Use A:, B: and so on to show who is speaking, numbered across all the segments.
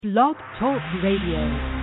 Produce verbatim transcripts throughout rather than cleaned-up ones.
A: Blog Talk Radio.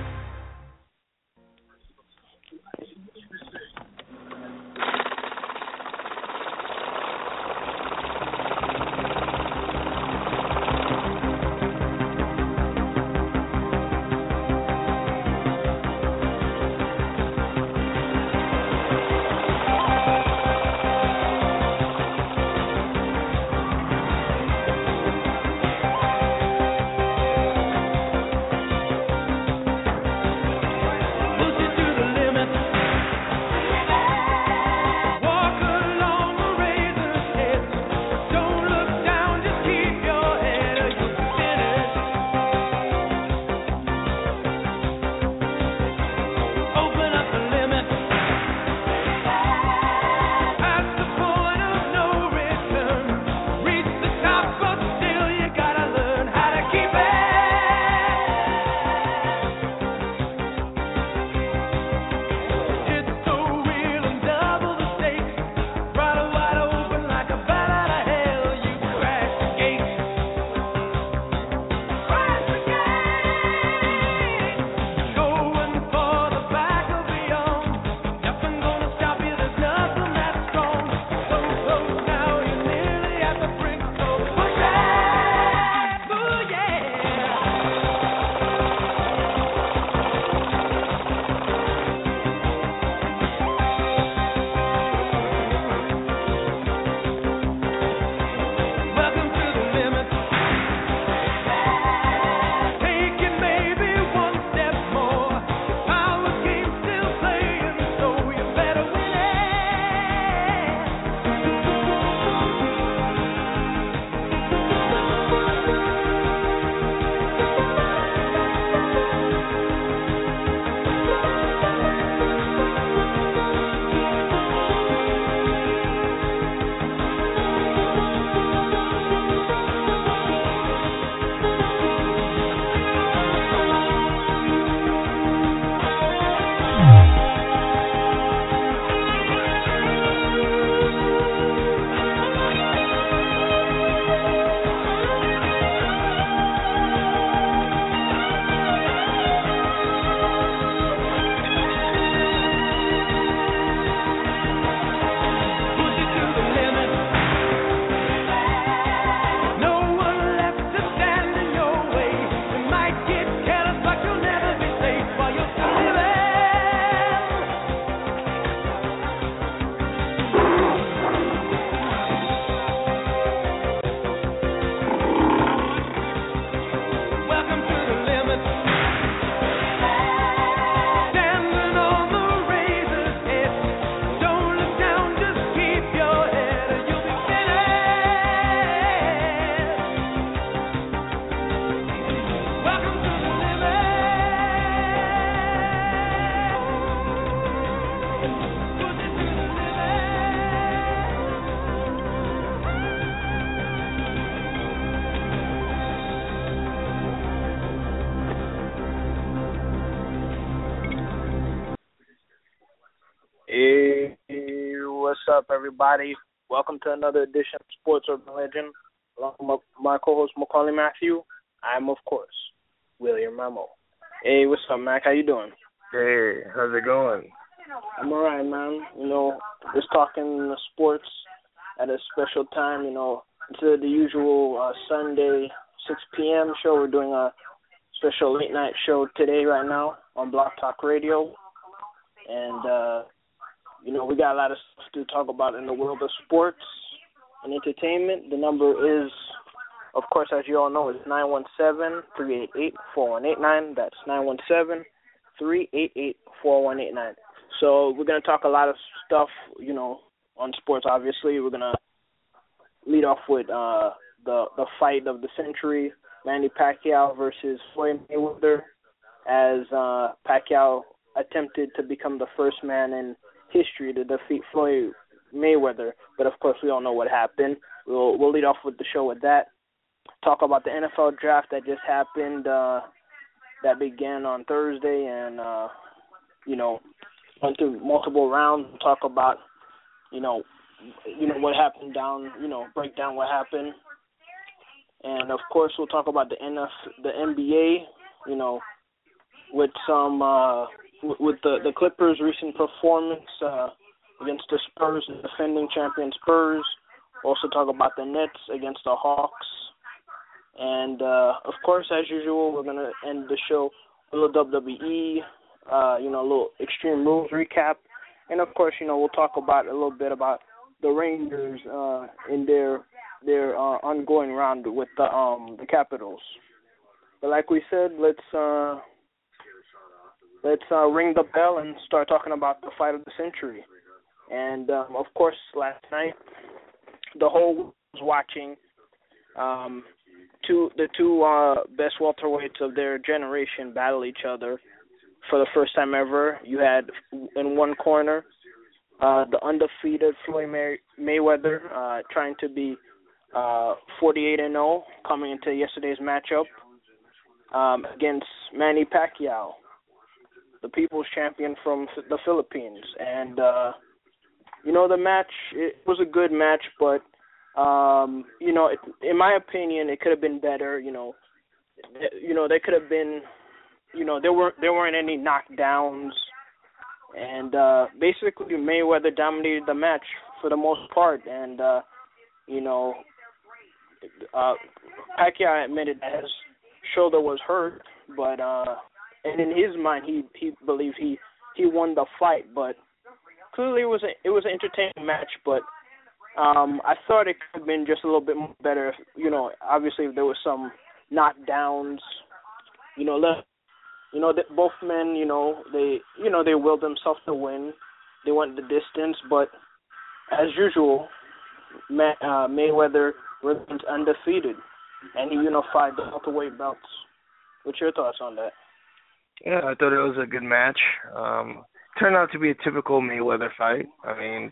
B: Hey, what's up, everybody? Welcome to another edition of Sports Urban Legend. Along with my co-host, Macaulay Matthew, I'm, of course, William Ramo. Hey, what's up, Mac? How you doing?
C: Hey, how's it going?
B: I'm all right, man. You know, just talking sports at a special time, you know, instead of the usual uh, Sunday six p.m. show, we're doing a special late-night show today right now on Block Talk Radio. And, uh, you know, we got a lot of stuff to talk about in the world of sports and entertainment. The number is, of course, as you all know, is nine one seven, three eight eight, four one eight nine. That's nine one seven, three eight eight, four one eight nine. So we're going to talk a lot of stuff, you know, on sports, obviously. We're going to lead off with uh, the, the fight of the century, Manny Pacquiao versus Floyd Mayweather, as uh, Pacquiao attempted to become the first man in history to defeat Floyd Mayweather, but of course we all know what happened. We'll we'll lead off with the show with that. Talk about the N F L draft that just happened, uh, that began on Thursday, and uh, you know went through multiple rounds. We'll talk about you know you know what happened down, you know break down what happened, And of course, we'll talk about the N F, the N B A. You know, with some uh, w- with the the Clippers' recent performance uh, against the Spurs, the defending champion Spurs. We'll also talk about the Nets against the Hawks. And uh, of course, as usual, we're gonna end the show with a little W W E. Uh, you know, a little Extreme Rules recap. And of course, you know, we'll talk about a little bit about the Rangers uh, in their their uh, ongoing round with the um the Capitals. But like we said, let's uh, let's uh, ring the bell and start talking about the fight of the century. And um, of course, last night the whole world was watching um, two the two uh, best welterweights of their generation battle each other for the first time ever. You had in one corner uh, the undefeated Floyd May- Mayweather uh, trying to be uh, forty-eight and oh coming into yesterday's matchup um, against Manny Pacquiao, the People's Champion from the Philippines. And uh, you know, the match, it was a good match, but um, you know, it, in my opinion, it could have been better. You know, you know, there could have been. You know, there weren't there weren't any knockdowns, and uh, basically Mayweather dominated the match for the most part. And uh, you know, uh, Pacquiao admitted that his shoulder was hurt, but uh, and in his mind he he believed he he won the fight. But clearly it was a, it was an entertaining match. But um, I thought it could have been just a little bit more better. If, you know, obviously if there was some knockdowns. You know, left. You know, that both men, you know, they, you know, they willed themselves to win. They went the distance, but as usual, May, uh, Mayweather remains undefeated, and he unified the welterweight belts. What's your thoughts on that?
C: Yeah, I thought it was a good match. Um, turned out to be a typical Mayweather fight. I mean,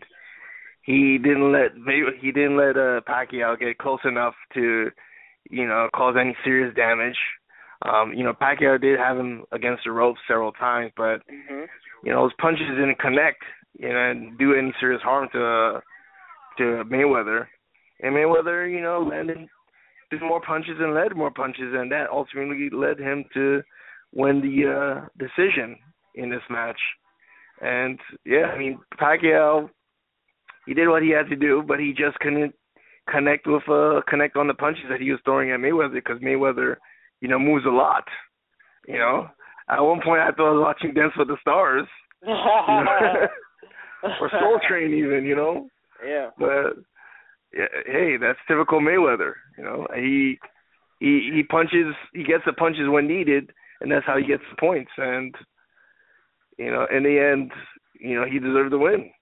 C: he didn't let he didn't let uh, Pacquiao get close enough to, you know, cause any serious damage. Um, you know, Pacquiao did have him against the ropes several times, but, mm-hmm. you know, his punches didn't connect, you know, and do any serious harm to uh, to Mayweather. And Mayweather, you know, landed did more punches and led more punches, and that ultimately led him to win the uh, decision in this match. And, yeah, I mean, Pacquiao, he did what he had to do, but he just couldn't connect with uh, connect on the punches that he was throwing at Mayweather because Mayweather, you know, moves a lot, you know. At one point, I thought I was watching Dance with the Stars, you know? Or Soul Train even, you know.
B: Yeah.
C: But, yeah, hey, that's typical Mayweather, you know. He he he punches, he gets the punches when needed, and that's how he gets the points. And, you know, in the end, you know, he deserved the win.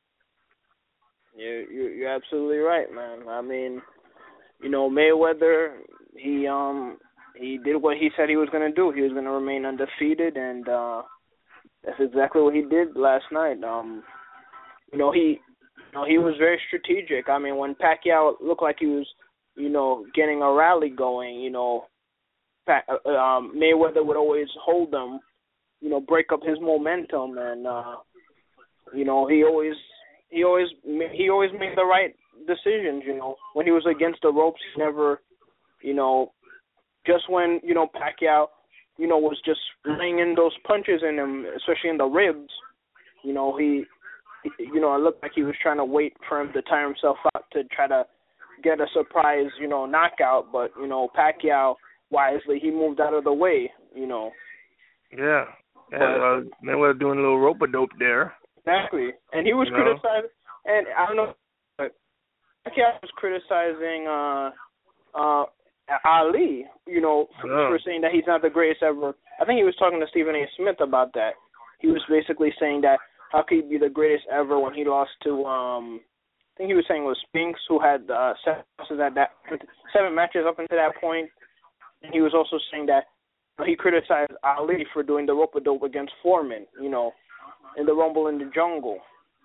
B: You're, you're, you're absolutely right, man. I mean, you know, Mayweather, he, um... he did what he said he was going to do. He was going to remain undefeated, and uh, that's exactly what he did last night. Um, you know, he, you know, he was very strategic. I mean, when Pacquiao looked like he was, you know, getting a rally going, you know, Pac, uh, um, Mayweather would always hold him, you know, break up his momentum, and uh, you know, he always, he always, he always made the right decisions. You know, when he was against the ropes, he never, you know. Just when, you know, Pacquiao, you know, was just laying in those punches in him, especially in the ribs, you know, he, he, you know, it looked like he was trying to wait for him to tire himself out to try to get a surprise, you know, knockout. But, you know, Pacquiao, wisely, he moved out of the way, you know.
C: Yeah. Yeah, uh, Mayweather doing a little rope-a-dope there.
B: Exactly. And he was
C: you
B: criticized, know? and I don't know, but Pacquiao was criticizing, uh, uh, Ali, you know, for,
C: oh.
B: for saying that he's not the greatest ever. I think he was talking to Stephen A. Smith about that. He was basically saying that how could he be the greatest ever when he lost to, um, I think he was saying it was Spinks, who had uh, seven matches at that seven matches up until that point. And he was also saying that he criticized Ali for doing the rope-a-dope against Foreman, you know, in the Rumble in the Jungle.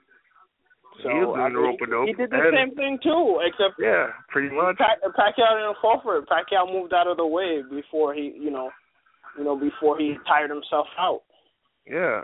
B: So,
C: he was doing
B: I
C: the
B: mean,
C: rope-a-dope.
B: He did the
C: and,
B: same thing, too, except
C: yeah, pretty much.
B: Pac- Pacquiao didn't fall for it. Pacquiao moved out of the way before he, you know, you know, before he tired himself out.
C: Yeah.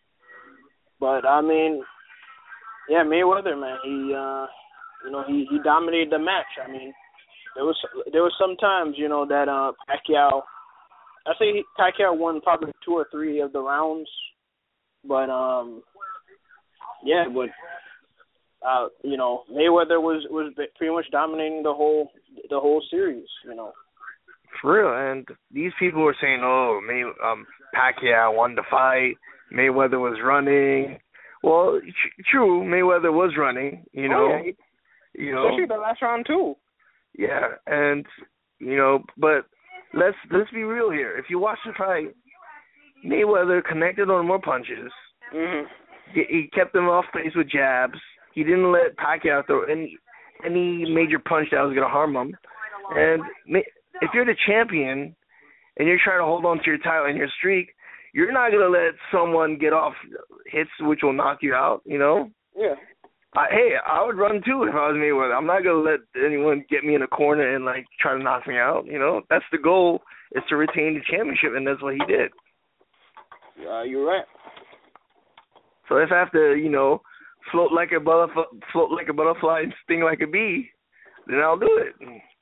B: But, I mean, yeah, Mayweather, man, he, uh, you know, he, he dominated the match. I mean, there was there was some times, you know, that uh, Pacquiao. I say Pacquiao won probably two or three of the rounds, but um, yeah, but uh, you know, Mayweather was was pretty much dominating the whole the whole series, you know.
C: For real, and these people were saying, "Oh, May um, Pacquiao won the fight. Mayweather was running." Well, tr- true, Mayweather was running, you know.
B: Oh, yeah.
C: You know,
B: especially the last round too.
C: Yeah, and you know, but let's let's be real here. If you watch the fight, Mayweather connected on more punches.
B: Mhm.
C: He, he kept them off base with jabs. He didn't let Pacquiao throw any any major punch that was going to harm him. And if you're the champion and you're trying to hold on to your title and your streak, you're not going to let someone get off hits which will knock you out. You know?
B: Yeah.
C: I, hey, I would run too if I was Mayweather. I'm not gonna let anyone get me in a corner and like try to knock me out. You know, that's the goal, is to retain the championship, and that's what he did.
B: Yeah, you're right.
C: So if I have to, you know, float like a butterfly, float like a butterfly and sting like a bee, then I'll do it.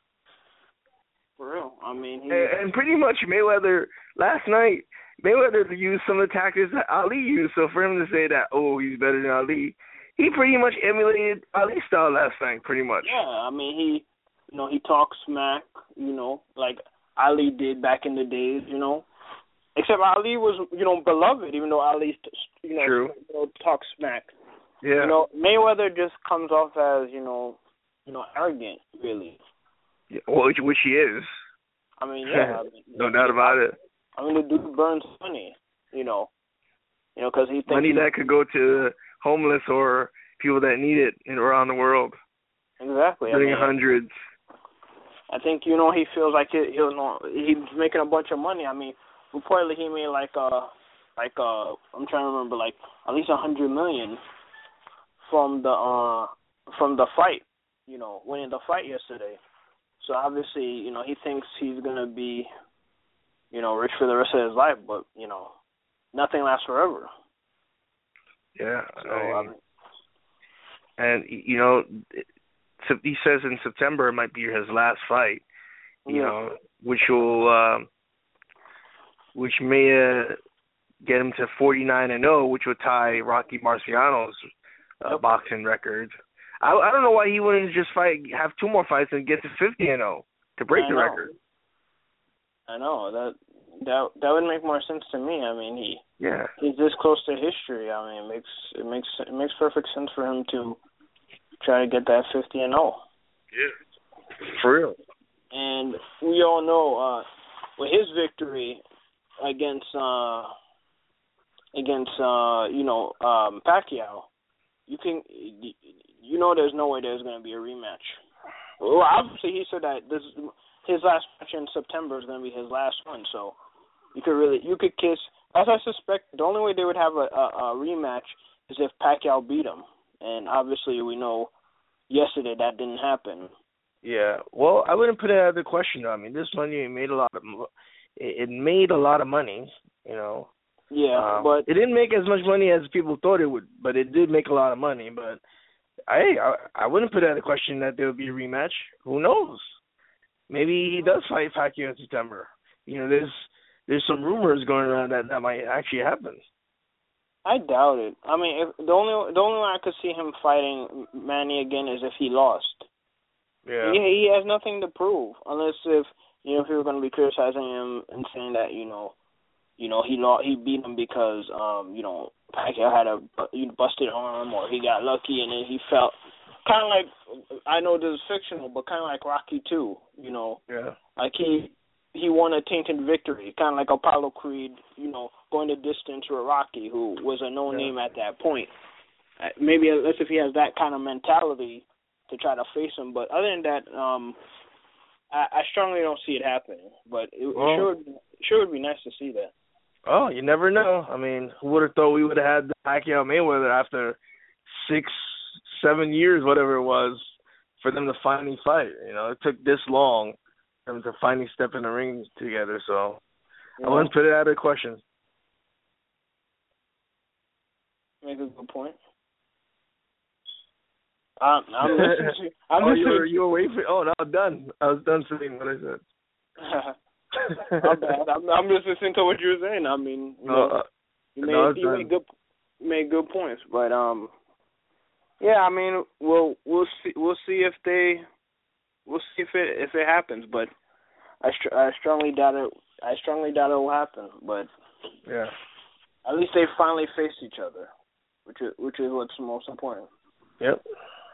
B: For real, I mean, he...
C: and, and pretty much Mayweather last night, Mayweather used some of the tactics that Ali used. So for him to say that, oh, he's better than Ali. He pretty much emulated Ali's style last night, pretty much.
B: Yeah, I mean, he, you know, he talks smack, you know, like Ali did back in the days, you know. Except Ali was, you know, beloved, even though Ali, you know,
C: True.
B: You know, talks smack.
C: Yeah.
B: You know, Mayweather just comes off as, you know, you know, arrogant, really.
C: Yeah, well, which, which he is.
B: I mean, yeah. I mean,
C: no doubt about it.
B: I mean, the dude burns money, you know. You know, because he thinks
C: money
B: he,
C: that could go to homeless or people that need it in, around the world.
B: Exactly.
C: Getting
B: I mean,
C: hundreds.
B: I think, you know, he feels like he, he'll know he's making a bunch of money. I mean, reportedly he made like uh like uh I'm trying to remember like at least a hundred million from the uh from the fight, you know, winning the fight yesterday. So obviously, you know, he thinks he's gonna be, you know, rich for the rest of his life, but you know, nothing lasts forever.
C: Yeah.
B: So,
C: I,
B: um,
C: and you know, he says in September it might be his last fight. You
B: yeah.
C: know, which will, um, which may uh, get him to forty-nine and oh, which would tie Rocky Marciano's uh,
B: Yep.
C: boxing record. I, I don't know why he wouldn't just fight, have two more fights and get to fifty and oh to break
B: I
C: the
B: know.
C: record.
B: I know that that that would make more sense to me. I mean, he
C: Yeah.
B: he's this close to history. I mean, it makes it makes it makes perfect sense for him to try to get that fifty and oh.
C: Yeah. For real.
B: And we all know uh, with his victory against uh, against uh, you know um, Pacquiao, you can you know there's no way there's going to be a rematch. Well, obviously he said that this his last match in September is going to be his last one, so you could really you could kiss. As I suspect, the only way they would have a, a, a rematch is if Pacquiao beat him, and obviously we know yesterday that didn't happen.
C: Yeah, well, I wouldn't put it out of the question. I mean, this money made a lot of it made a lot of money, you know.
B: Yeah,
C: um,
B: but
C: it didn't make as much money as people thought it would, but it did make a lot of money. But I I, I wouldn't put it out of the question that there would be a rematch. Who knows? Maybe he does fight Pacquiao in September. You know, there's there's some rumors going around that that might actually happen.
B: I doubt it. I mean, if, the only the only way I could see him fighting Manny again is if he lost.
C: Yeah.
B: He, he has nothing to prove, unless if you know if you're going to be criticizing him and saying that you know, you know he lost, he beat him because um you know Pacquiao had a busted arm or he got lucky and then he felt kind of like, I know this is fictional, but kind of like Rocky two, you know.
C: Yeah.
B: Like he he won a tainted victory, kind of like Apollo Creed, you know, going the distance with Rocky, who was a no name yeah. at that point. Uh, maybe unless if he has that kind of mentality to try to face him, but other than that, um, I, I strongly don't see it happening. But it,
C: well,
B: it sure would, sure would be nice to see that.
C: Oh, you never know. I mean, who would have thought we would have had the Pacquiao Mayweather after six, seven years, whatever it was, for them to finally fight? You know, it took this long for them to finally step in the ring together. So yeah. I wouldn't put it out of the question.
B: Make a good point. I'm, I'm listening. To, I'm
C: oh,
B: listening.
C: you were, you were waiting for. Oh, no, I'm done. I was done saying what I said.
B: I'm bad. I'm, I'm just listening to what you were saying. I mean, you know,
C: uh,
B: you made
C: no,
B: you made good made good points, but um, yeah, I mean, we'll we'll see we'll see if they we'll see if it if it happens, but I str- I strongly doubt it. I strongly doubt it will happen, but
C: yeah,
B: at least they finally faced each other, which is which is what's most important.
C: Yep.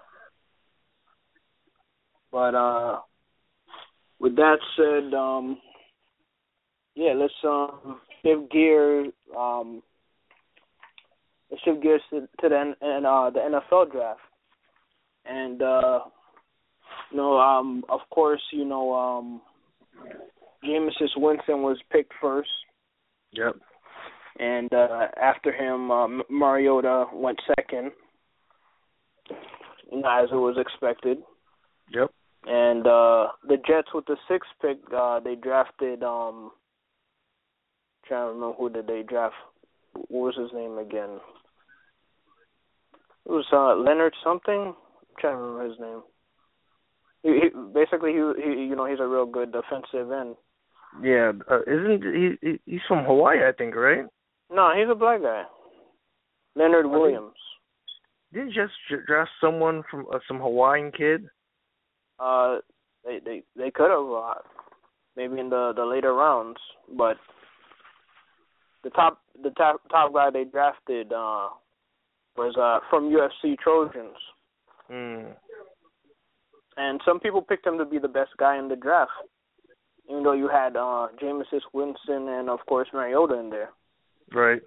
B: But uh, with that said, um, yeah, let's um shift gears. Um, let's shift gears to, to the and uh the N F L draft, and uh, you know, um, of course, you know, um, Jameis Winston was picked first.
C: Yep.
B: And uh, after him, um, Mariota went second, as it was expected.
C: Yep.
B: And uh, the Jets with the sixth pick, uh, they drafted. Um, trying to remember who did they draft? What was his name again? It was uh, Leonard something. I'm trying to remember his name. He, he, basically, he, he, you know, he's a real good defensive end.
C: Yeah, uh, isn't he? He's from Hawaii, I think, right?
B: No, he's a black guy. Leonard oh, Williams.
C: Didn't just draft someone from uh, some Hawaiian kid?
B: Uh, they they they could have uh, maybe in the, the later rounds, but the top the top top guy they drafted uh, was uh, from U F C Trojans.
C: Mm.
B: And some people picked him to be the best guy in the draft, even though you had uh, Jameis Winston and, of course, Mariota in there.
C: Right.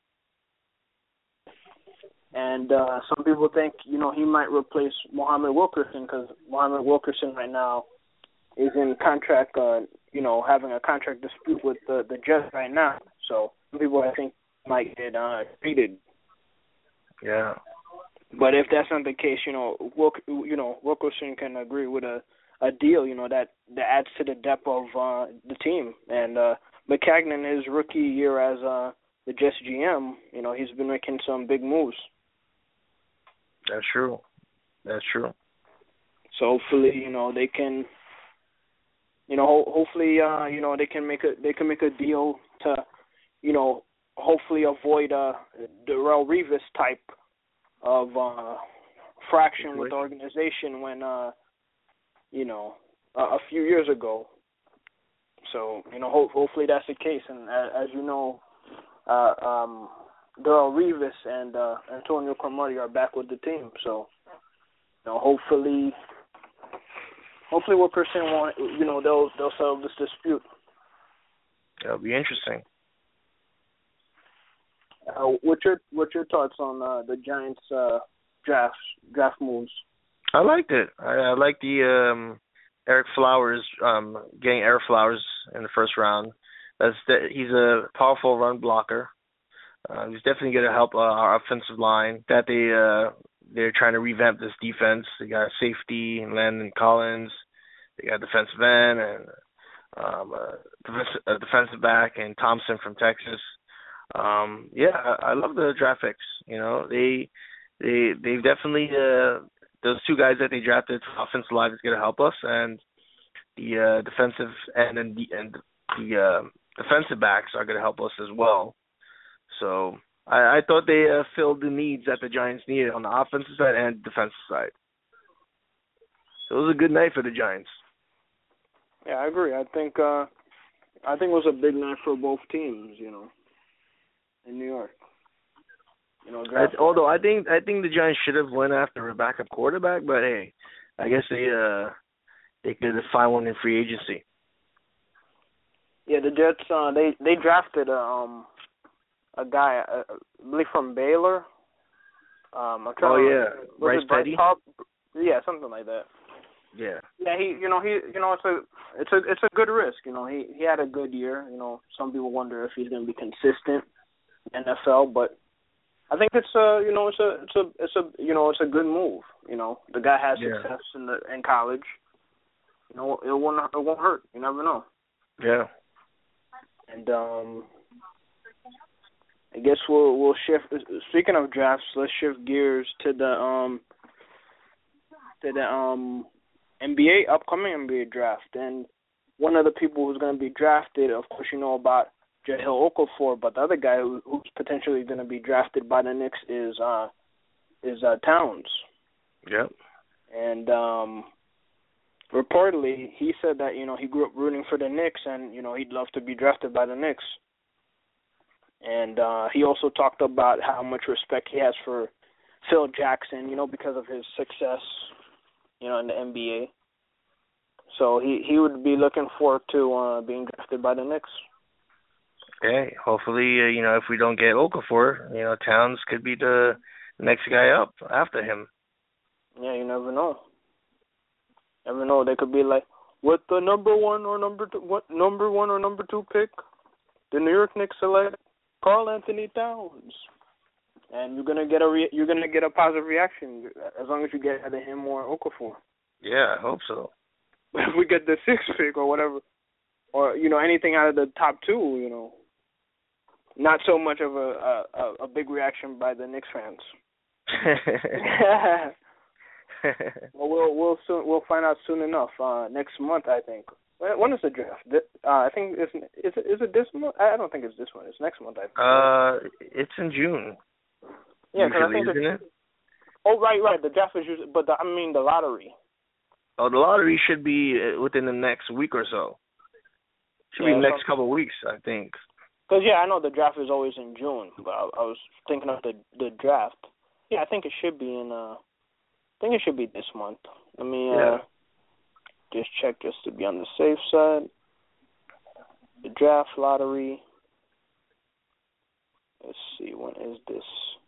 B: And uh, some people think, you know, he might replace Muhammad Wilkerson because Muhammad Wilkerson right now is in contract, uh, you know, having a contract dispute with the, the Jets right now. So some people, I think, might get uh, treated.
C: Yeah.
B: But if that's not the case, you know, Wilk, you know, Wilkerson can agree with a, a deal, you know, that, that adds to the depth of uh, the team. And uh, Maccagnan, his rookie year as uh, the Jets G M, you know, he's been making some big moves.
C: That's true. That's true.
B: So hopefully, you know, they can, you know, ho- hopefully, uh, you know, they can make a they can make a deal to, you know, hopefully avoid uh, Darrelle Revis type of uh, fraction with the organization when, uh, you know, a, a few years ago. So, you know, ho- hopefully that's the case. And as, as you know, uh, um, Darrelle Revis and uh, Antonio Cromartie are back with the team. So, you know, hopefully, hopefully Wilkerson won't, you know, they'll they'll settle this dispute.
C: That'll be interesting.
B: Uh, what's your what's your thoughts on uh, the Giants' uh, draft draft moves?
C: I liked it. I, I like the um, Eric Flowers um, getting Eric Flowers in the first round. That's the, he's a powerful run blocker. Uh, he's definitely going to help uh, our offensive line. That they uh, they're trying to revamp this defense. They got safety and Landon Collins. They got defensive end and um, a, defensive, a defensive back and Thompson from Texas. Um, yeah, I, I love the draft picks. You know, they they they've definitely uh, those two guys that they drafted for offensive line is going to help us, and the uh, defensive end and the and the uh, defensive backs are going to help us as well. So I, I thought they uh, filled the needs that the Giants needed on the offensive side and defensive side. So it was a good night for the Giants.
B: Yeah, I agree. I think uh, I think it was a big night for both teams. You know. In New York, you know.
C: I, although I think I think the Giants should have went after a backup quarterback, but hey, I guess they uh they could find one in free agency.
B: Yeah, the Jets uh, they they drafted a, um a guy uh, I believe from Baylor. Um, I'm trying
C: oh
B: to
C: yeah, Bryce Petty.
B: Yeah, something like that.
C: Yeah.
B: Yeah, he you know he you know it's a it's a it's a good risk. You know he he had a good year. You know some people wonder if he's going to be consistent. N F L, but I think it's a you know it's a it's a it's a you know it's a good move. You know the guy has
C: yeah.
B: success in the in college. You know it won't it won't hurt. You never know.
C: Yeah.
B: And um, I guess we'll we'll shift. Speaking of drafts, let's shift gears to the um to the um N B A upcoming N B A draft, and one of the people who's going to be drafted, of course, you know about Jahlil Okafor, but the other guy who, who's potentially going to be drafted by the Knicks is uh is uh, Towns.
C: Yep.
B: And um, reportedly, he said that you know he grew up rooting for the Knicks, and you know he'd love to be drafted by the Knicks. And uh, he also talked about how much respect he has for Phil Jackson, you know, because of his success, you know, in the N B A. So he, he would be looking forward to uh, being drafted by the Knicks.
C: Okay, hopefully, uh, you know, if we don't get Okafor, you know, Towns could be the next guy up after him.
B: Yeah, you never know. Never know. They could be like, with the number one or number two, what number one or number two pick, the New York Knicks select Karl Anthony Towns, and you're gonna get a re- you're gonna get a positive reaction as long as you get either him or Okafor.
C: Yeah, I hope so.
B: If we get the sixth pick or whatever, or you know anything out of the top two, you know, not so much of a a, a big reaction by the Knicks fans. Well, we'll we'll soon we'll find out soon enough. Uh, next month, I think. When, when is the draft? Uh, I think it's is it is it this month? I don't think it's this one. It's next month. I think.
C: Uh, it's in June.
B: Yeah, because I think
C: isn't it?
B: Oh, right, right. The draft is usually, but the, I mean the lottery.
C: Oh, the lottery should be within the next week or so. Should
B: yeah,
C: be the next couple of weeks, I think.
B: Because yeah, I know the draft is always in June, but I, I was thinking of the the draft. Yeah, I think it should be in. Uh, I think it should be this month. Let me uh,
C: yeah.
B: just check just to be on the safe side. The draft lottery. Let's see, when is this?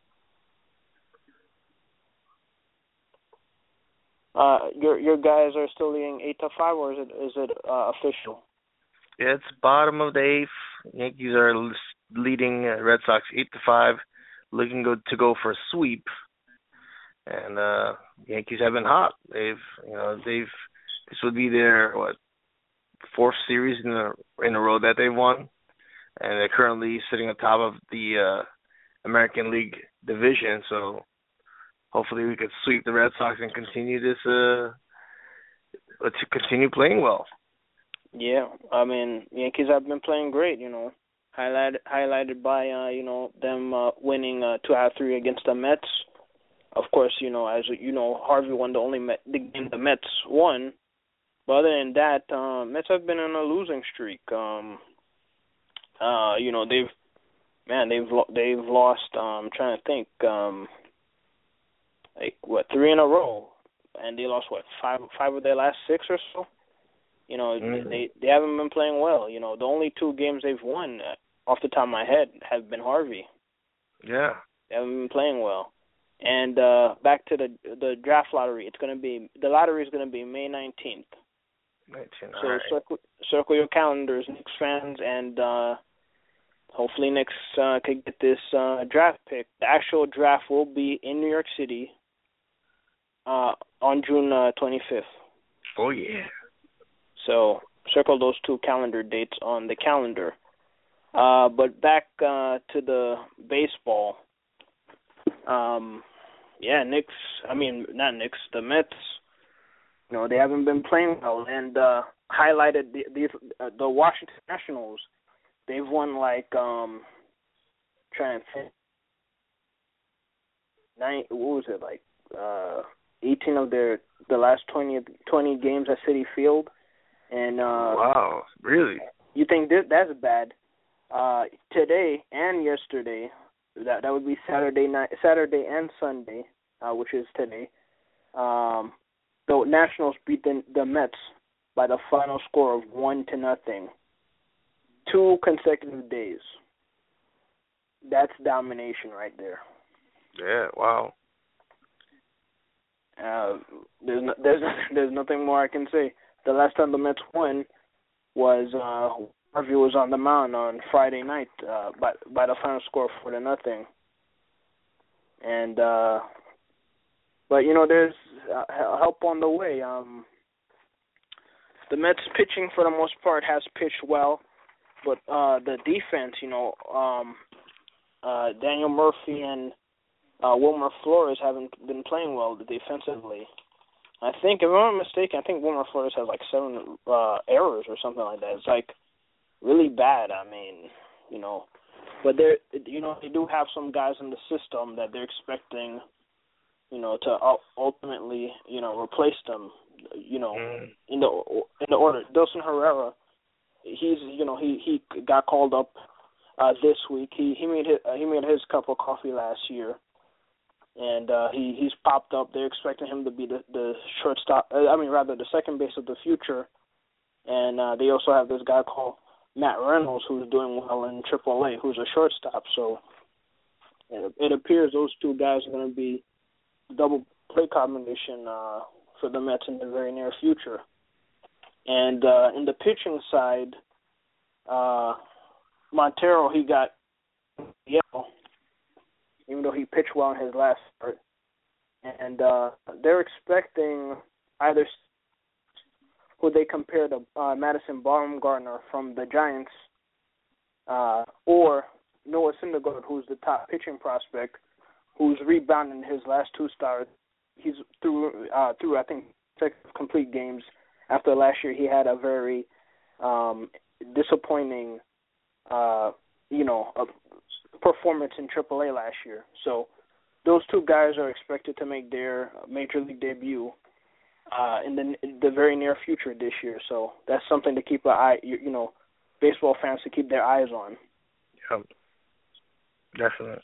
B: Uh, your your guys are still leading eight to five, or is it is it uh, official?
C: Yeah, it's bottom of the eighth. Yankees are leading Red Sox eight to five, looking good to go for a sweep. And uh, Yankees have been hot. They've, you know, they've. This would be their what fourth series in a in a row that they've won, and they're currently sitting on top of the uh, American League division. So hopefully we could sweep the Red Sox and continue this uh, to continue playing well.
B: Yeah, I mean Yankees have been playing great. You know, highlighted highlighted by uh, you know them uh, winning uh, two out of three against the Mets. Of course, you know, as you know, Harvey won the only Met, the game the Mets won. But other than that, uh, Mets have been on a losing streak. Um, uh, you know, they've man, they've lo- they've lost. Um, I'm trying to think, um, like what three in a row, and they lost what five five of their last six or so. You know, mm-hmm. they they haven't been playing well. You know, the only two games they've won, uh, off the top of my head, have been Harvey.
C: Yeah,
B: they haven't been playing well. And uh, back to the the draft lottery, it's going to be the lottery is going to be May nineteenth.
C: nineteenth.
B: So
C: right.
B: circle circle your calendars, Knicks fans, and uh, hopefully Knicks uh, could get this uh, draft pick. The actual draft will be in New York City uh, on June uh, twenty-fifth.
C: Oh yeah.
B: So circle those two calendar dates on the calendar. Uh, but back uh, to the baseball. Um, yeah, Knicks, I mean, not Knicks, the Mets, you know, they haven't been playing well, and uh, highlighted the, the, uh, the Washington Nationals. They've won, like, um, trying to think, nine, what was it, like, uh, eighteen of their, the last twenty, twenty games at Citi Field, and, uh,
C: wow, really?
B: You think that that's bad? Uh, today and yesterday, That that would be Saturday night, Saturday and Sunday, uh, which is today. Um, the Nationals beat the, the Mets by the final score of one to nothing. Two consecutive days. That's domination right there.
C: Yeah. Wow.
B: Uh, there's no, there's there's nothing more I can say. The last time the Mets won was uh, Harvey was on the mound on Friday night uh, by by the final score four to nothing. And uh, but you know there's uh, help on the way. Um, the Mets pitching for the most part has pitched well, but uh, the defense, you know, um, uh, Daniel Murphy and uh, Wilmer Flores haven't been playing well defensively. I think, if I'm not mistaken, I think Wilmer Flores has like seven uh, errors or something like that. It's like really bad. I mean, you know, but they're, you know, they do have some guys in the system that they're expecting, you know, to ultimately, you know, replace them. You know, mm. in the in the order. Dilson Herrera, he's, you know, he he got called up uh, this week. He he made his, uh, he made his cup of coffee last year. And uh, he he's popped up. They're expecting him to be the, the shortstop. I mean, rather the second base of the future. And uh, they also have this guy called Matt Reynolds, who's doing well in triple A, who's a shortstop. So it, it appears those two guys are going to be double play combination uh, for the Mets in the very near future. And uh, in the pitching side, uh, Montero, he got yellow, even though he pitched well in his last start. And uh, they're expecting either who they compare to uh, Madison Bumgarner from the Giants uh, or Noah Syndergaard, who's the top pitching prospect, who's rebounded in his last two starts. He's through, uh, through I think, six complete games. After last year, he had a very um, disappointing, uh, you know, a, performance in triple A last year. So those two guys are expected to make their major league debut uh, in the in the very near future this year. So that's something to keep an eye, you, you know, baseball fans to keep their eyes on.
C: Yep. Definitely.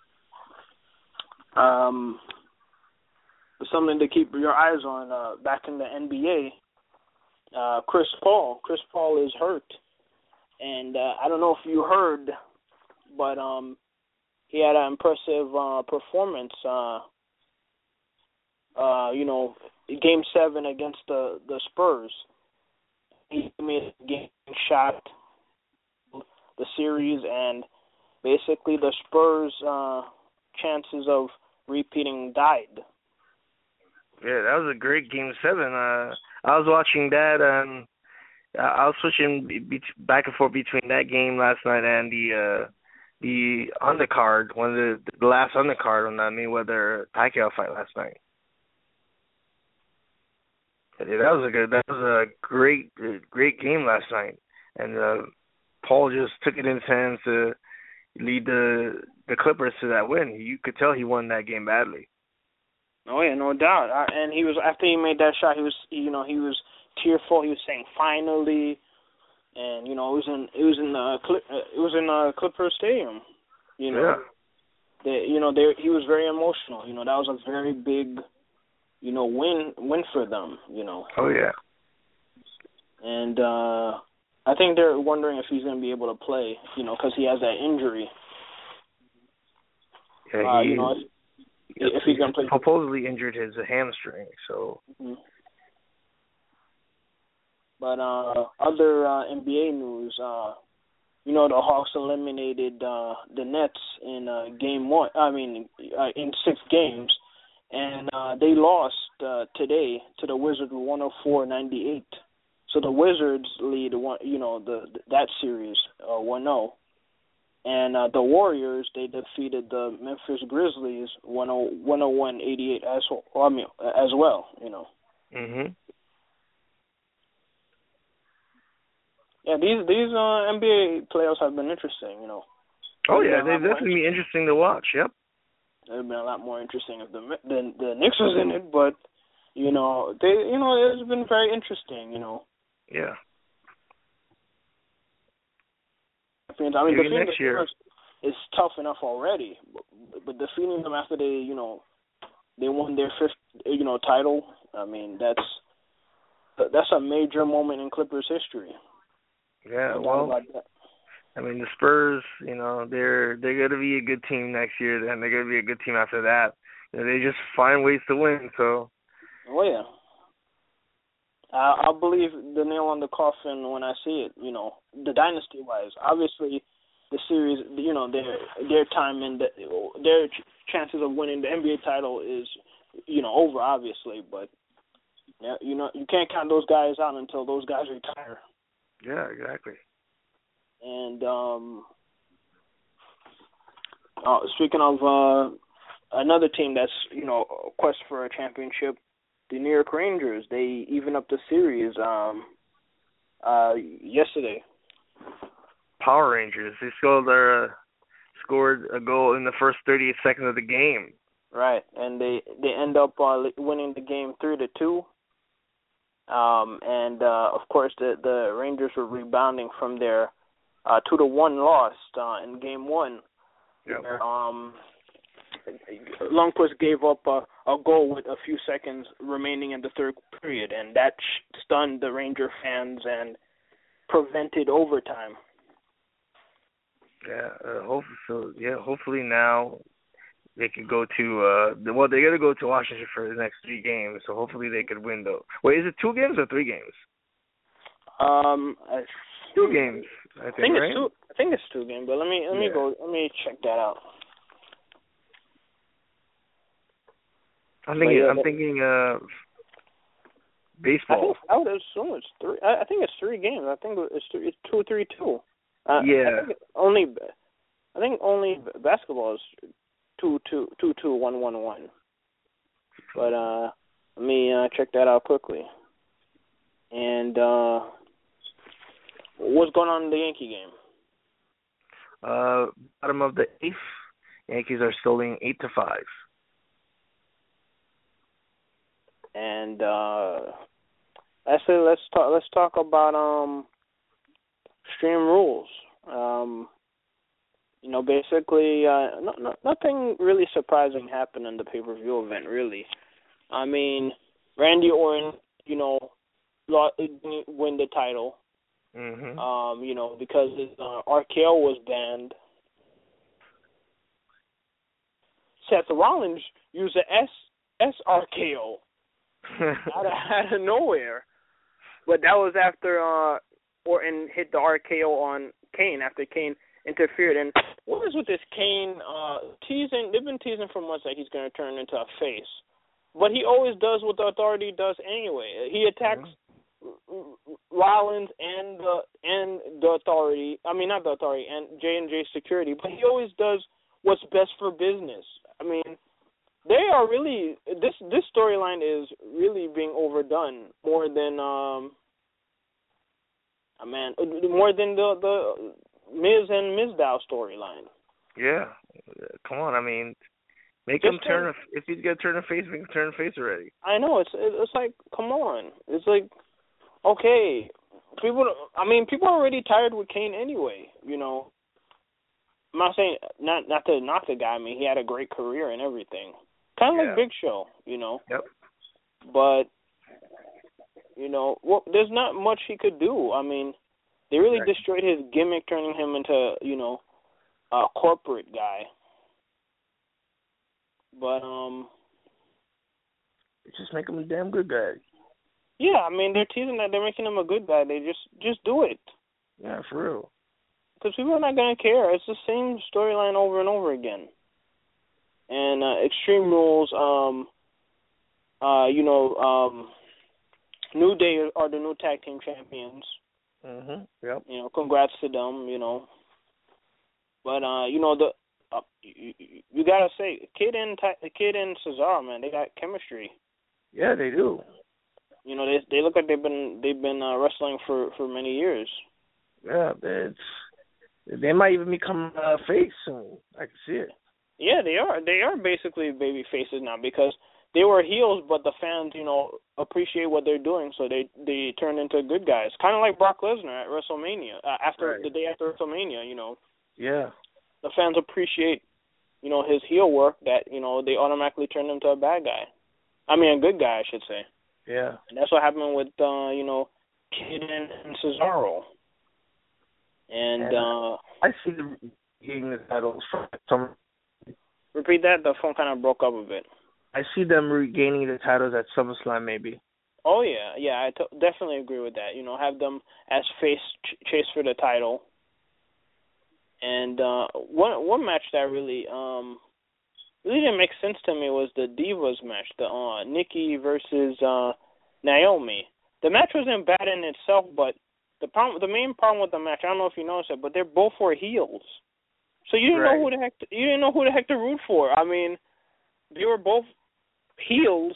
B: Um, something to keep your eyes on uh, back in the N B A. Uh, Chris Paul. Chris Paul is hurt, and uh, I don't know if you heard. But um, he had an impressive uh, performance, uh, uh, you know, Game seven against the, the Spurs. He made a game shot the series, and basically the Spurs' uh, chances of repeating died.
C: Yeah, that was a great Game seven. Uh, I was watching that, and I was switching be- back and forth between that game last night and the... Uh, The undercard, one of the, the last undercard on that Mayweather Pacquiao fight last night. Yeah, that was a good, that was a great, great game last night, and uh, Paul just took it in his hands to lead the the Clippers to that win. You could tell he won that game badly.
B: Oh yeah, no doubt. I, and he was after he made that shot, he was, you know, he was tearful. He was saying finally. And you know, it was in it was in uh, Clip, uh, it was in uh, Clippers Stadium. You know,
C: yeah.
B: they, you know, they, he was very emotional. You know, that was a very big, you know, win win for them. You know.
C: Oh yeah.
B: And uh, I think they're wondering if he's going to be able to play. You know, because he has that injury.
C: Yeah, he,
B: uh, you know, if, if he's going to play.
C: Supposedly injured his hamstring, so.
B: Mm-hmm. But uh, other uh, N B A news, uh, you know, the Hawks eliminated uh, the Nets in uh, game one. I mean, uh, in six games, and uh, they lost uh, today to the Wizards one oh four ninety-eight. So the Wizards lead one, you know, the that series uh, one oh, and uh, the Warriors, they defeated the Memphis Grizzlies one oh one eighty-eight as well. I mean, as well, you know.
C: Mhm.
B: Yeah, these these uh, N B A playoffs have been interesting, you know.
C: Oh yeah, they've definitely been interesting to watch. Yep.
B: It would have been a lot more interesting if the the the Knicks was in it, but you know they you know it's been very interesting, you know.
C: Yeah.
B: I mean, I mean
C: Maybe
B: defeating
C: next
B: the
C: year
B: is tough enough already, but, but defeating them after they you know they won their fifth you know title, I mean that's that's a major moment in Clippers history.
C: Yeah, well, I mean, the Spurs, you know, they're they're going to be a good team next year, and they're going to be a good team after that. You know, they just find ways to win, so.
B: Oh, yeah. I, I'll believe the nail on the coffin when I see it, you know, the dynasty-wise. Obviously, the series, you know, their their time and the, their ch- chances of winning the N B A title is, you know, over, obviously, but, yeah, you know, you can't count those guys out until those guys retire.
C: Yeah, exactly.
B: And um, uh, speaking of uh, another team that's, you know, quest for a championship, the New York Rangers. They even up the series um, uh, yesterday.
C: Power Rangers. They scored their, uh, scored a goal in the first thirty-eight seconds of the game.
B: Right, and they they end up uh, winning the game three to two. Um, and uh, of course, the the Rangers were rebounding from their uh, two to one loss uh, in game one.
C: Yep.
B: Where, um, Lundqvist gave up a, a goal with a few seconds remaining in the third period, and that stunned the Ranger fans and prevented overtime.
C: Yeah, uh, hopefully, so, yeah, hopefully now they could go to, uh, well, they got to go to Washington for the next three games, so hopefully they could win, though. Wait, is it two games or three games?
B: Um, I
C: two games, I think,
B: I think
C: right?
B: It's two, I think it's two games, but let me, let me
C: yeah.
B: go, let me check that out.
C: I'm thinking,
B: yeah,
C: I'm thinking, uh, baseball.
B: I think I would assume it's three. I, I think it's three games. I think it's three, it's two, three, two. Uh,
C: yeah.
B: I think only, I think only basketball is two, two, two, two, one, one, one. But uh, let me uh, check that out quickly. And uh, what's going on in the Yankee game?
C: Uh, bottom of the eighth, Yankees are still leading eight to five.
B: And uh, I say let's talk. Let's talk about um, Extreme Rules. Um, you know, basically, uh, no, no, nothing really surprising happened in the pay-per-view event. Really, I mean, Randy Orton, you know, didn't win the title.
C: Mm-hmm.
B: Um, you know, because his uh, R K O was banned. Seth Rollins used a S S R K O. out, of, out of nowhere. But that was after uh, Orton hit the R K O on Kane, after Kane interfered. And what is with this Kane uh, teasing? They've been teasing for months that he's going to turn into a face. But he always does what the Authority does anyway. He attacks mm-hmm. Rollins and the, and the Authority. I mean, not the Authority, and J and J Security. But he always does what's best for business. I mean, they are really this this storyline is really being overdone more than um I mean more than the the Miz and Mizdow storyline.
C: Yeah, come on. I mean, make Just him turn. Like, a, if he's gonna turn a face, make him turn a face already.
B: I know it's it's like come on. It's like okay, people. I mean, people are already tired with Kane anyway. You know, I'm not saying not not to knock the guy. I mean, he had a great career and everything. Kind of
C: yeah.
B: like Big Show, you know.
C: Yep.
B: But, you know, well, there's not much he could do. I mean, they really exactly. destroyed his gimmick, turning him into, you know, a corporate guy. But, um...
C: just make him a damn good guy.
B: Yeah, I mean, they're teasing that they're making him a good guy. They just, just do it.
C: Yeah, for real.
B: Because people are not going to care. It's the same storyline over and over again. And uh, Extreme Rules, um, uh, you know, um, New Day are the new tag team champions.
C: Mhm. Yep.
B: You know, congrats to them. You know, but uh, you know the uh, you, you gotta say, Kid and Kid and Cesaro, man, they got chemistry.
C: Yeah, they do.
B: You know, they they look like they've been they've been uh, wrestling for, for many years.
C: Yeah, it's they might even become uh, face soon. I can see it.
B: Yeah, they are. They are basically baby faces now because they were heels, but the fans, you know, appreciate what they're doing, so they they turn into good guys. Kind of like Brock Lesnar at WrestleMania, uh, after
C: right.
B: the day after WrestleMania, you know.
C: Yeah.
B: The fans appreciate, you know, his heel work that, you know, they automatically turn him to a bad guy. I mean, a good guy, I should say.
C: Yeah.
B: And that's what happened with, uh, you know, Kid and, and Cesaro. And, and uh,
C: I see them getting the titles from some.
B: Repeat that? The phone kind of broke up a bit.
C: I see them regaining the titles at SummerSlam, maybe.
B: Oh, yeah. Yeah, I t- definitely agree with that. You know, have them as face ch- chase for the title. And uh, one one match that really um, really didn't make sense to me was the Divas match, the uh, Nikki versus uh, Naomi. The match wasn't bad in itself, but the problem, the main problem with the match, I don't know if you noticed it, but they're both were heels. So you didn't
C: right.
B: know who the heck to, you didn't know who the heck to root for. I mean, they were both heels,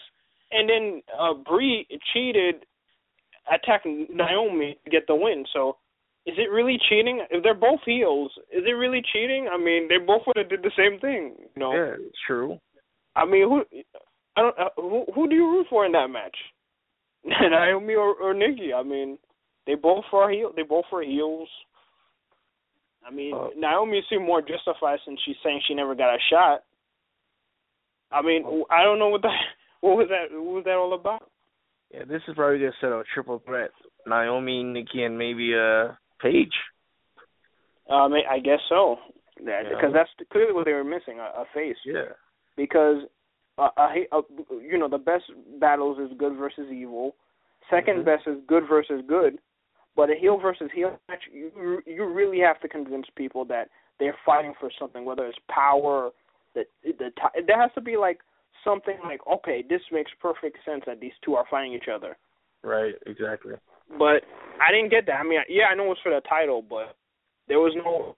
B: and then uh, Brie cheated, attacking Naomi to get the win. So, is it really cheating? If they're both heels, is it really cheating? I mean, they both would have did the same thing. You know?
C: Yeah, it's true.
B: I mean, who? I don't. Uh, who, who do you root for in that match? Naomi or, or Nikki? I mean, they both are heel. They both are heels. I mean, uh, Naomi seemed more justified since she's saying she never got a shot. I mean, I don't know what that. What was that? What was that all about?
C: Yeah, this is probably gonna set a triple threat: Naomi, Nikki, and maybe uh Paige.
B: Um, I guess so. Yeah,
C: yeah.
B: Because that's clearly what they were missing, a, a face.
C: Yeah.
B: Because uh, a, a, you know, the best battles is good versus evil. Second mm-hmm. best is good versus good. But a heel versus heel match, you you really have to convince people that they're fighting for something, whether it's power. That the there has to be like something like, okay, this makes perfect sense that these two are fighting each other.
C: Right. Exactly.
B: But I didn't get that. I mean, yeah, I know it was for the title, but there was no.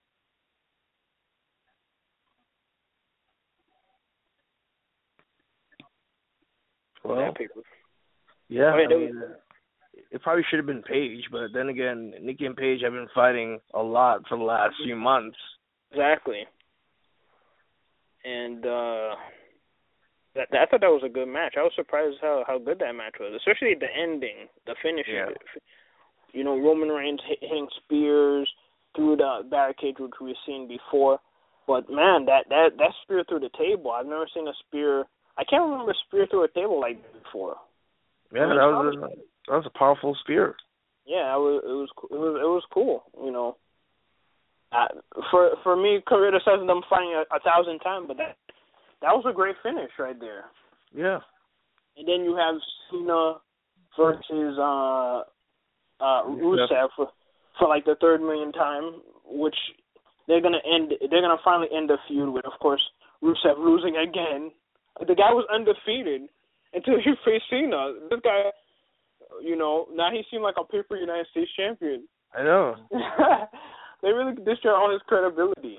C: Well, yeah, I mean, it probably should have been Paige, but then again, Nikki and Paige have been fighting a lot for the last few months.
B: Exactly. And uh, that, I thought that was a good match. I was surprised how, how good that match was, especially the ending, the finish.
C: Yeah.
B: You know, Roman Reigns hitting spears through the barricade, which we've seen before. But, man, that, that, that spear through the table, I've never seen a spear. I can't remember a spear through a table like that before.
C: Yeah, that was, a, that was a powerful spear.
B: Yeah, it was, it was, it was, it was cool, you know. Uh, for for me, Carita says them fighting a, a thousand times, but that that was a great finish right there.
C: Yeah.
B: And then you have Cena versus uh, uh, Rusev for, for like the third million time, which they're gonna end. They're gonna finally end the feud with, of course, Rusev losing again. The guy was undefeated until he faced Cena. This guy, you know, now he seemed like a paper United States champion.
C: I know.
B: They really destroy all his credibility.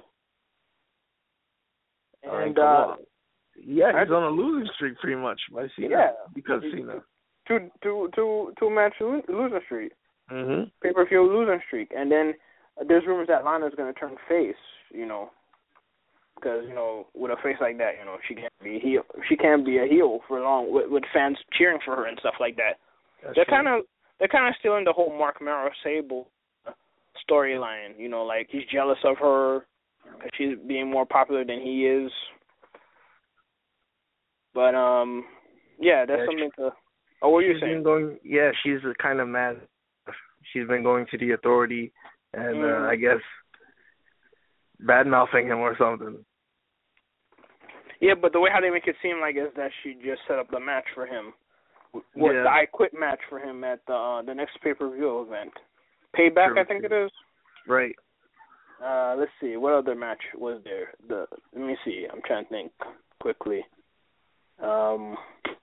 B: And
C: right, uh, yeah, he's on a losing streak pretty much by Cena.
B: Yeah,
C: because Cena.
B: Two, two, two, two match losing streak.
C: Mm-hmm.
B: Pay per view losing streak, and then uh, there's rumors that Lana's going to turn face. You know, because you know with a face like that, you know she can't be a heel. She can't be a heel for long with, with fans cheering for her and stuff like that. That's they're kind of they're kind of still in the whole Mark Mero Sable storyline, you know, like he's jealous of her because she's being more popular than he is. But um, yeah, that's yeah, something she, to. Oh, what are you saying?
C: Going, yeah, she's kind of mad. She's been going to the authority and mm. uh, I guess bad mouthing him or something.
B: Yeah, but the way how they make it seem like is that she just set up the match for him. What yeah. the I Quit match for him at the uh, the next pay per view event. Payback, True. I think it is.
C: Right.
B: Uh, let's see. What other match was there? The Let me see. I'm trying to think quickly. Um,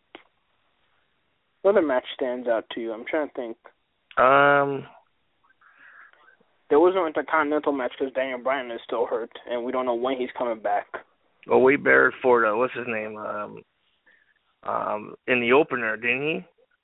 B: what other match stands out to you? I'm trying to think.
C: Um,
B: There was no Intercontinental match because Daniel Bryan is still hurt, and we don't know when he's coming back.
C: Well, Wade Barrett for the, what's his name? Um, um, in the opener, didn't he?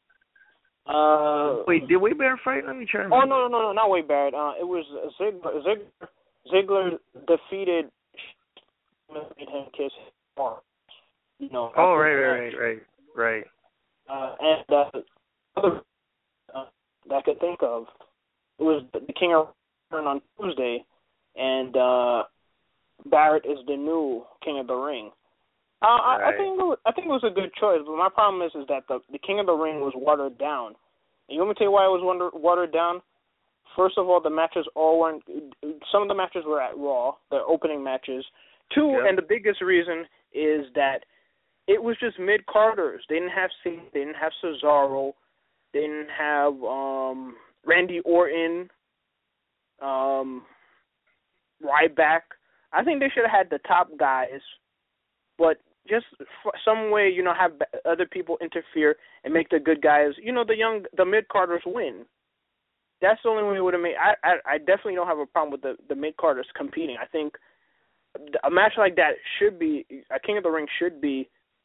B: Uh,
C: Wait, did Wade Barrett fight? Let me try.
B: Oh no, no, no, no, not Wade Barrett. Uh, it was Ziggler. Ziggler, Ziggler defeated. Made him kiss his arm. You know.
C: Oh right, right, right, right, right.
B: Uh, and uh, other uh, that I could think of, it was the King of Ring on Tuesday, and uh, Barrett is the new King of the Ring. Uh, right. I, I think it was, I think it was a good choice, but my problem is is that the the King of the Ring was watered down. And you want me to tell you why it was water, watered down? First of all, the matches all weren't. Some of the matches were at Raw, the opening matches. Two, yep. And the biggest reason is that it was just mid carders. They didn't have Cena, they didn't have Cesaro, they didn't have um, Randy Orton, um, Ryback. I think they should have had the top guys, but just some way, you know, have other people interfere and make the good guys, you know, the young, the mid-carders win. That's the only way it would have made. I, I, I definitely don't have a problem with the, the mid-carders competing. I think a match like that should be, a King of the Ring should be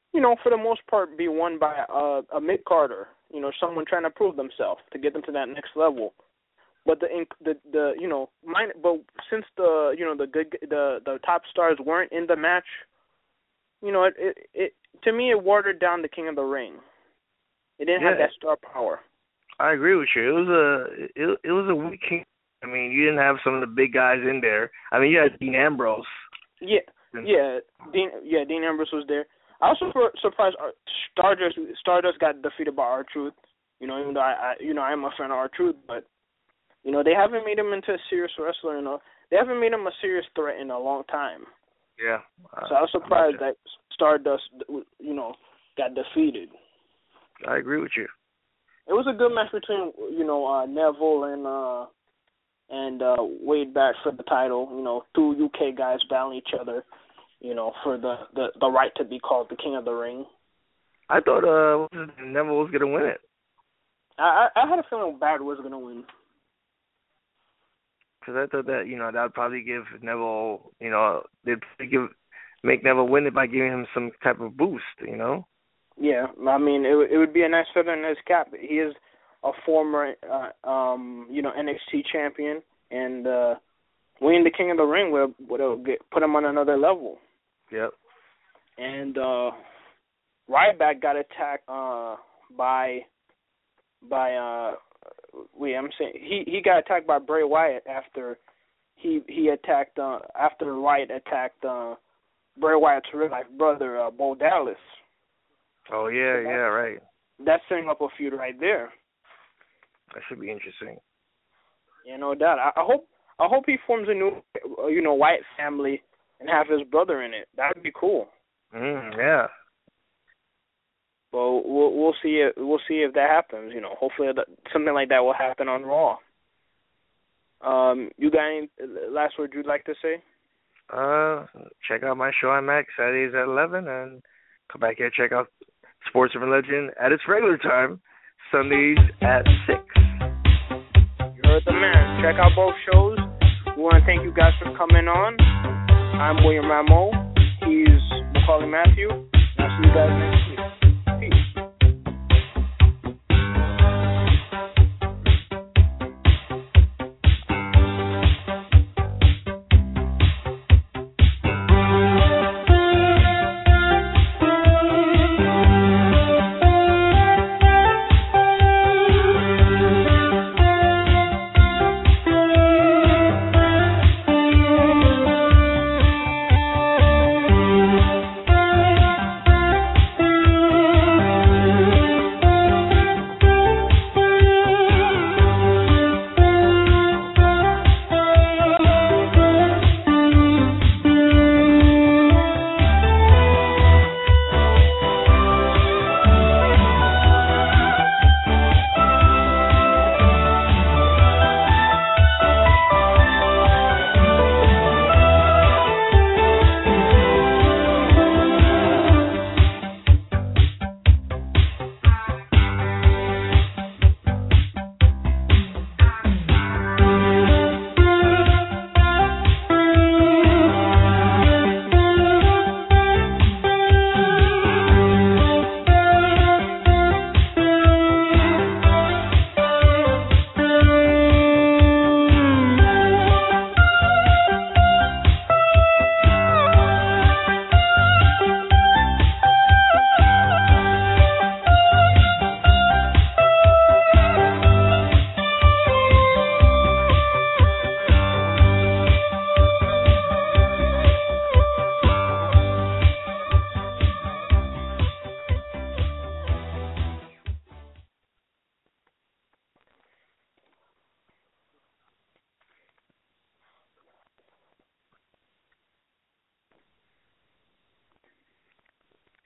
B: you know, for the most part, be won by uh, a mid Carter. You know, someone trying to prove themselves to get them to that next level. But the the the you know, mine, but since the you know the good the the top stars weren't in the match, you know, it it, it to me it watered down the King of the Ring. It didn't
C: yeah.
B: have that star power.
C: I agree with you. It was a it, it was a weak King. I mean, you didn't have some of the big guys in there. I mean, you had Dean Ambrose.
B: Yeah, yeah, Dean yeah Dean Ambrose was there. I was super surprised Stardust Stardust got defeated by R-Truth. You know, even though I, I you know I'm a fan of R-Truth, but you know they haven't made him into a serious wrestler. You know, they haven't made him a serious threat in a long time.
C: Yeah. Uh,
B: so I was surprised that Stardust, you know, got defeated.
C: I agree with you.
B: It was a good match between you know uh, Neville and uh, and uh, Wade Barrett for the title. You know, two U K guys battling each other. You know, for the, the, the right to be called the King of the Ring.
C: I thought uh, Neville was going to win it.
B: I, I I had a feeling Barrett was going to win.
C: Because I thought that, you know, that would probably give Neville, you know, they'd give make Neville win it by giving him some type of boost, you know?
B: Yeah, I mean, it, it would be a nice feather in his cap. He is a former, uh, um, you know, N X T champion, and uh, winning the King of the Ring would, would get, put him on another level.
C: Yep.
B: And uh, Ryback got attacked uh, by by uh, wait, I'm saying he, he got attacked by Bray Wyatt after he he attacked uh, after Wyatt attacked uh, Bray Wyatt's real life brother uh, Bo Dallas.
C: Oh yeah,
B: so
C: yeah, right.
B: That's setting up a feud right there.
C: That should be interesting.
B: Yeah, no doubt. I, I hope I hope he forms a new uh, you know Wyatt family and have his brother in it. That would be cool.
C: Mm, yeah.
B: Well, we'll we'll see if we'll see if that happens. You know, hopefully that, something like that will happen on Raw. Um, you got any last word you'd like to say?
C: Uh, check out my show on Max Saturdays at eleven, and come back here and check out Sports of Religion at its regular time, Sundays at six.
B: You heard the man. Check out both shows. We want to thank you guys for coming on. I'm William Rameau. He's Macaulay Matthew. I'll see you guys next week.